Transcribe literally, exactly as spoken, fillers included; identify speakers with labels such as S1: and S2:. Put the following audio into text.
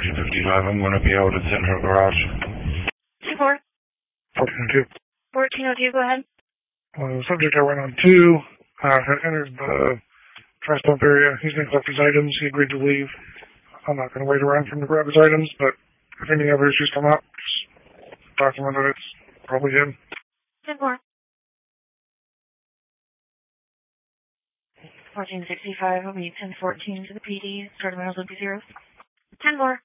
S1: fourteen fifty-five. I'm going to be out at Center Garage.
S2: two four.
S3: fourteen oh two.
S2: fourteen oh two, go ahead.
S3: Uh, the subject I went on to uh, had entered the trash dump area. He's going to collect his items. He agreed to leave. I'm not going to wait around for him to grab his items, but if any other issues come up, just talk to him that it's probably him.
S2: ten four. fourteen sixty-five will be ten fourteen to the P D, starting miles will be zero. ten four.